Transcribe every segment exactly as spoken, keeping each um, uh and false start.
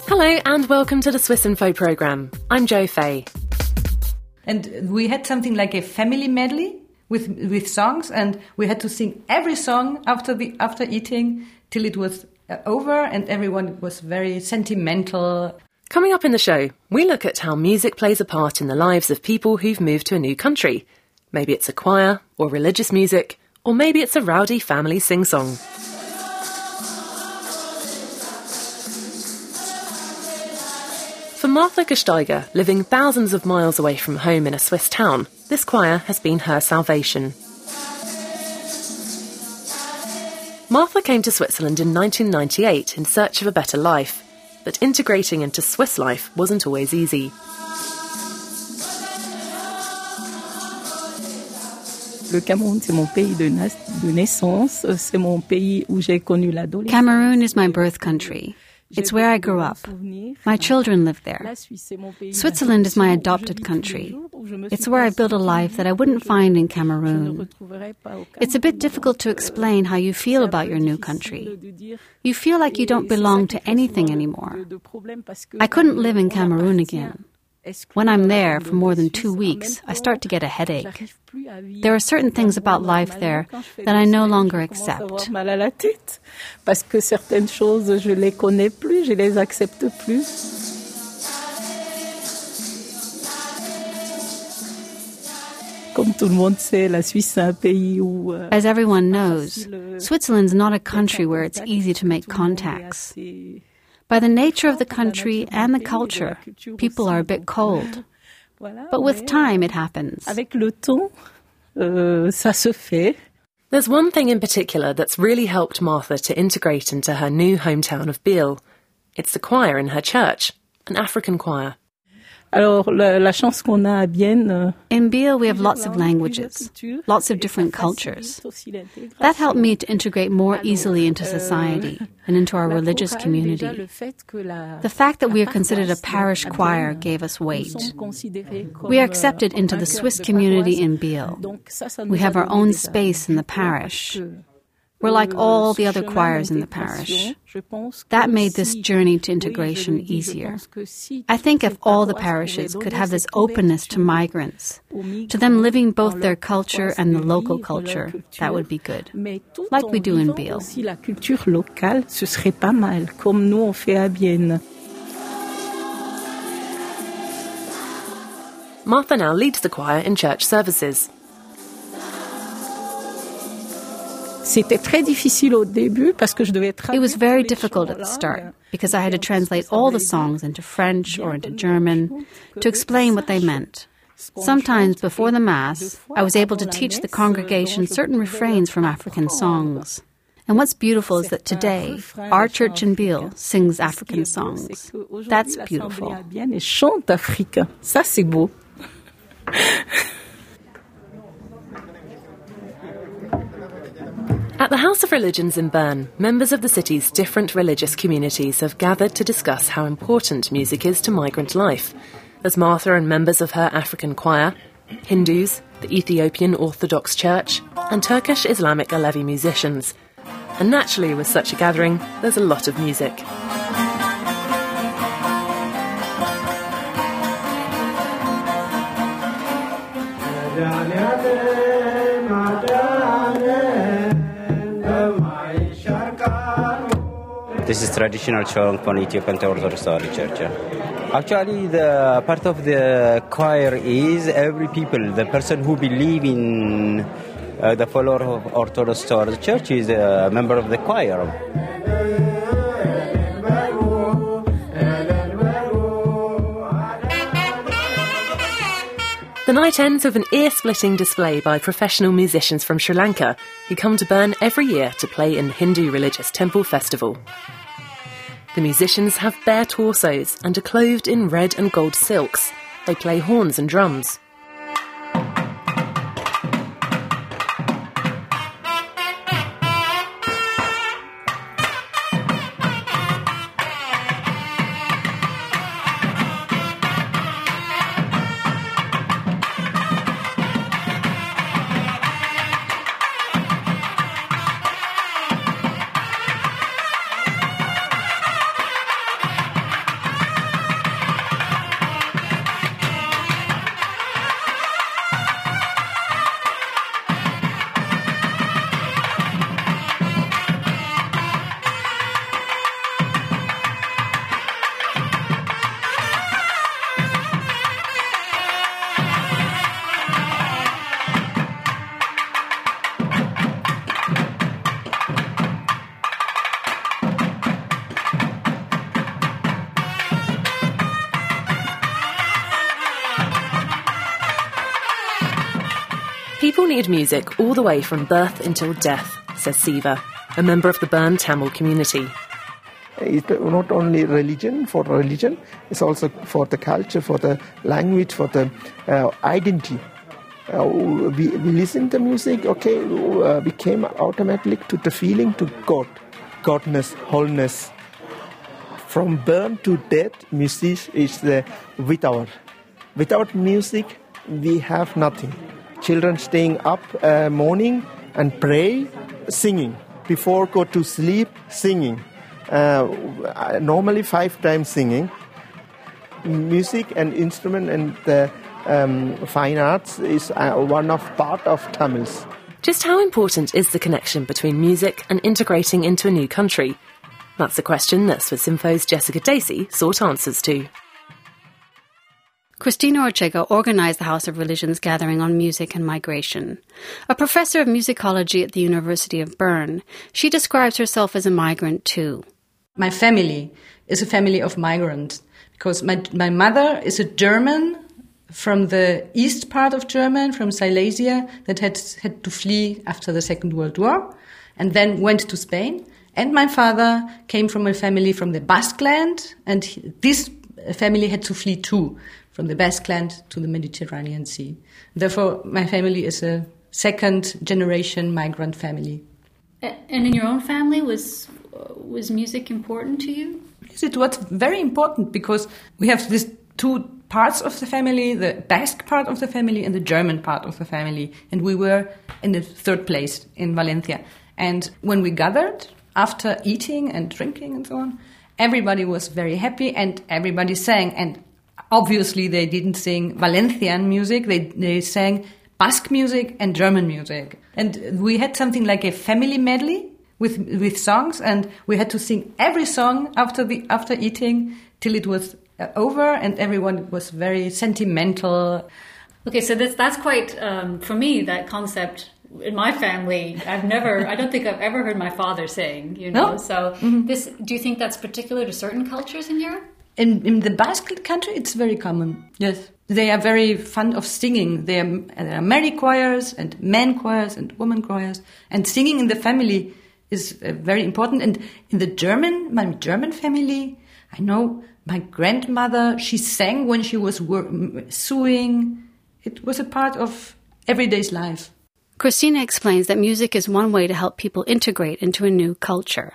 Hello and welcome to the Swiss Info programme. I'm Jo Fay. And we had something like a family medley with with songs, and we had to sing every song after the after eating till it was uh, over, and everyone was very sentimental. Coming up in the show, we look at how music plays a part in the lives of people who've moved to a new country. Maybe it's a choir or religious music, or maybe it's a rowdy family sing-song. For Martha Gesteiger, living thousands of miles away from home in a Swiss town, this choir has been her salvation. Martha came to Switzerland in nineteen ninety-eight in search of a better life, but integrating into Swiss life wasn't always easy. Le Cameroun, c'est mon pays de, na- de naissance. C'est mon pays où j'ai connu l'adolescence. Cameroon is my birth country. It's where I grew up. My children live there. Switzerland is my adopted country. It's where I built a life that I wouldn't find in Cameroon. It's a bit difficult to explain how you feel about your new country. You feel like you don't belong to anything anymore. I couldn't live in Cameroon again. When I'm there for more than two weeks, I start to get a headache. There are certain things about life there that I no longer accept. Parce que certaines choses, je les connais plus, je les accepte plus. Comme tout le monde sait, la Suisse, c'est un pays où... As everyone knows, Switzerland's not a country where it's easy to make contacts. By the nature of the country and the culture, people are a bit cold. But with time, it happens. Avec le temps, euh, ça se fait. There's one thing in particular that's really helped Martha to integrate into her new hometown of Biel. It's the choir in her church, an African choir. Alors, la, la chance qu'on a à Bienne, in Biel, we have lots of languages, lots of different cultures. That helped me to integrate more easily into society and into our religious community. The fact that we are considered a parish choir gave us weight. We are accepted into the Swiss community in Biel. We have our own space in the parish. We're like all the other choirs in the parish. That made this journey to integration easier. I think if all the parishes could have this openness to migrants, to them living both their culture and the local culture, that would be good, like we do in Biel. La culture locale, ce serait pas mal, comme nous on fait à Bienne. Martha now leads the choir in church services. C'était très difficile au début parce que je devais traduire. It was very difficult at the start because I had to translate all the songs into French or into German to explain what they meant. Sometimes before the Mass, I was able to teach the congregation certain refrains from African songs. And what's beautiful is that today, our church in Biel sings African songs. That's beautiful. Et chante africain. Ça, c'est beau. At the House of Religions in Bern, members of the city's different religious communities have gathered to discuss how important music is to migrant life, as Martha and members of her African choir, Hindus, the Ethiopian Orthodox Church, and Turkish Islamic Alevi musicians. And naturally, with such a gathering, there's a lot of music. This is traditional song from Ethiopian Orthodox Church. Actually, the part of the choir is every people, the person who believe in uh, the follower of Orthodox Church is a member of the choir. The night ends with an ear-splitting display by professional musicians from Sri Lanka who come to Bern every year to play in the Hindu religious temple festival. The musicians have bare torsos and are clothed in red and gold silks. They play horns and drums. valued music all the way from birth until death, says Siva, a member of the Bern Tamil community. It's not only religion for religion, it's also for the culture, for the language, for the uh, identity. Uh, we, we listen to music, okay, uh, we came automatically to the feeling to God, Godness, wholeness. From birth to death, music is the without. Without music, we have nothing. Children staying up uh, morning and pray, singing. Before go to sleep, singing. Uh, normally five times singing. Music and instrument and the um, fine arts is uh, one of part of Tamils. Just how important is the connection between music and integrating into a new country? That's a question that Swissinfo's Jessica Dacey sought answers to. Cristina Ortega organized the House of Religions gathering on music and migration. A professor of musicology at the University of Bern, she describes herself as a migrant too. My family is a family of migrants because my my mother is a German from the east part of Germany, from Silesia, that had had to flee after the Second World War and then went to Spain. And my father came from a family from the Basque Land, and he, this family had to flee too, from the Basque Land to the Mediterranean Sea. Therefore, my family is a second-generation migrant family. And in your own family, was was music important to you? Yes, it was very important because we have these two parts of the family, the Basque part of the family and the German part of the family. And we were in the third place in Valencia. And when we gathered, after eating and drinking and so on, everybody was very happy and everybody sang. And obviously they didn't sing Valencian music, they, they sang Basque music and German music. And we had something like a family medley with with songs, and we had to sing every song after the after eating till it was over, and everyone was very sentimental. Okay, so that's that's quite um, for me, that concept. In my family, I've never, I don't think I've ever heard my father sing, you know. No? So Mm-hmm. this, do you think that's particular to certain cultures in Europe? In in the Basque country, it's very common. Yes, they are very fond of singing. There are, there are Mary choirs and men choirs and women choirs, and singing in the family is uh, very important. And in the German, my German family, I know my grandmother, she sang when she was wor- sewing. It was a part of everyday's life. Cristina explains that music is one way to help people integrate into a new culture.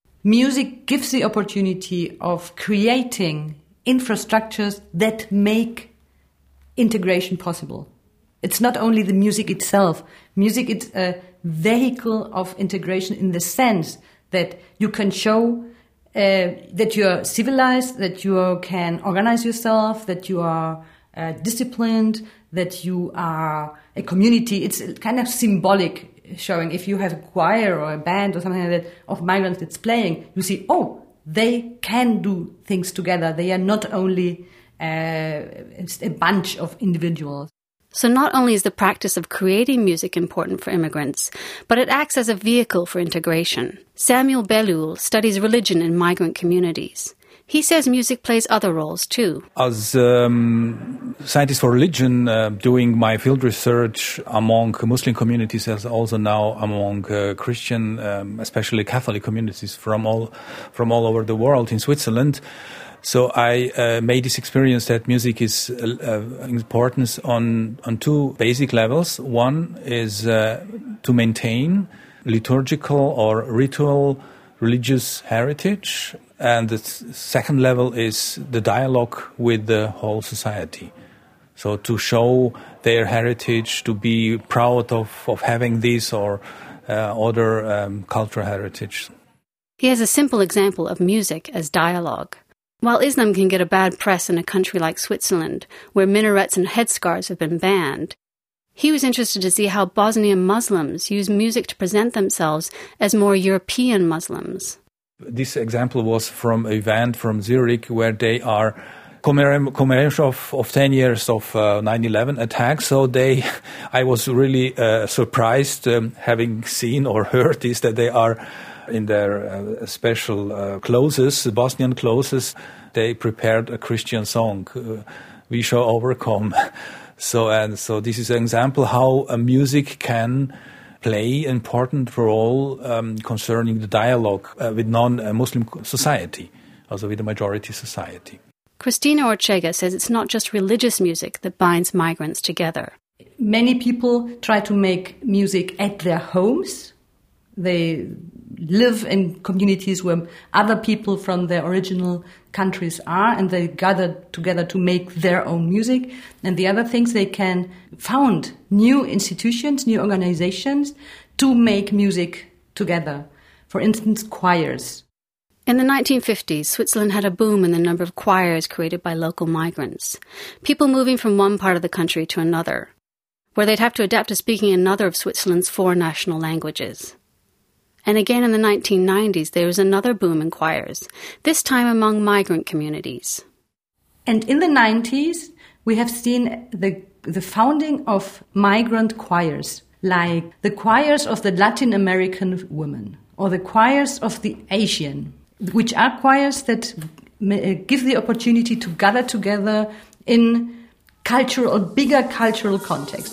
Music gives the opportunity of creating infrastructures that make integration possible. It's not only the music itself. Music is a vehicle of integration in the sense that you can show uh, that you're civilized, that you can organize yourself, that you are uh, disciplined, that you are a community. It's kind of symbolic showing. If you have a choir or a band or something like that of migrants that's playing, you see, oh, they can do things together. They are not only uh, a bunch of individuals. So not only is the practice of creating music important for immigrants, but it acts as a vehicle for integration. Samuel Belul studies religion in migrant communities. He says music plays other roles too. As um, scientist for religion, uh, doing my field research among Muslim communities, as also now among uh, Christian, um, especially Catholic communities from all from all over the world in Switzerland. So I uh, made this experience that music is uh, important on on two basic levels. One is uh, to maintain liturgical or ritual religious heritage. And the second level is the dialogue with the whole society. So to show their heritage, to be proud of, of having this or uh, other um, cultural heritage. He has a simple example of music as dialogue. While Islam can get a bad press in a country like Switzerland, where minarets and headscarves have been banned, he was interested to see how Bosnian Muslims use music to present themselves as more European Muslims. This example was from an event from Zurich where they are commemoration of, of ten years of uh, nine eleven attack. So they, I was really uh, surprised um, having seen or heard this, that they are in their uh, special uh, clothes, Bosnian clothes. They prepared a Christian song, uh, We Shall Overcome. So, and so this is an example how uh, music can play an important role um, concerning the dialogue uh, with non-Muslim society, also with the majority society. Cristina Ortega says it's not just religious music that binds migrants together. Many people try to make music at their homes. They live in communities where other people from their original countries are, and they gather together to make their own music. And the other things, they can found new institutions, new organizations to make music together. For instance, choirs. In the nineteen fifties, Switzerland had a boom in the number of choirs created by local migrants, people moving from one part of the country to another, where they'd have to adapt to speaking another of Switzerland's four national languages. And again in the nineteen nineties, there was another boom in choirs, this time among migrant communities. And in the nineties, we have seen the, the founding of migrant choirs, like the choirs of the Latin American women, or the choirs of the Asian, which are choirs that give the opportunity to gather together in cultural, bigger cultural context.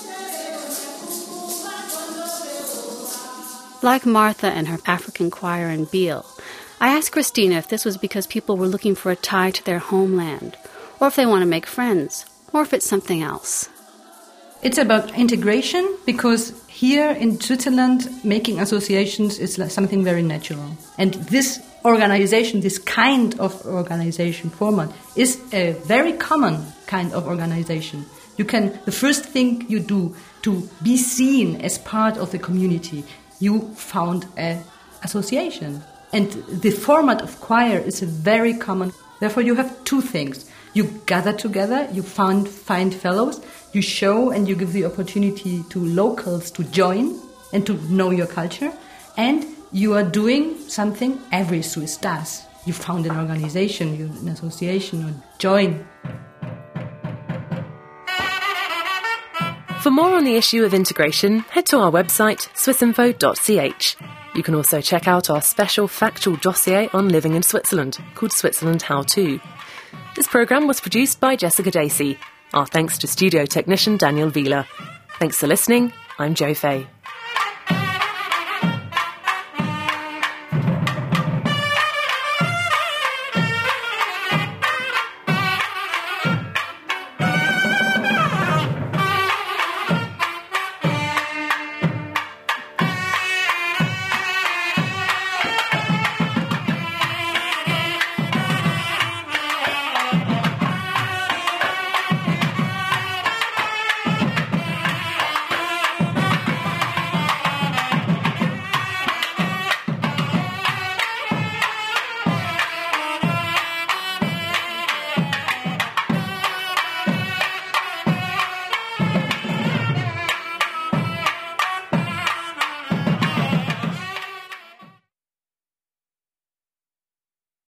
Like Martha and her African choir in Biel, I asked Cristina if this was because people were looking for a tie to their homeland, or if they want to make friends, or if it's something else. It's about integration, because here in Switzerland, making associations is something very natural. And this organization, this kind of organization format, is a very common kind of organization. You can, the first thing you do to be seen as part of the community, you found an association. And the format of choir is a very common. Therefore, you have two things. You gather together, you find, find fellows, you show and you give the opportunity to locals to join and to know your culture. And you are doing something every Swiss does. You found an organization, you, an association, or join. For more on the issue of integration, head to our website, swissinfo dot c h. You can also check out our special factual dossier on living in Switzerland, called Switzerland How To. This programme was produced by Jessica Dacey. Our thanks to studio technician Daniel Wieler. Thanks for listening. I'm Jo Fay.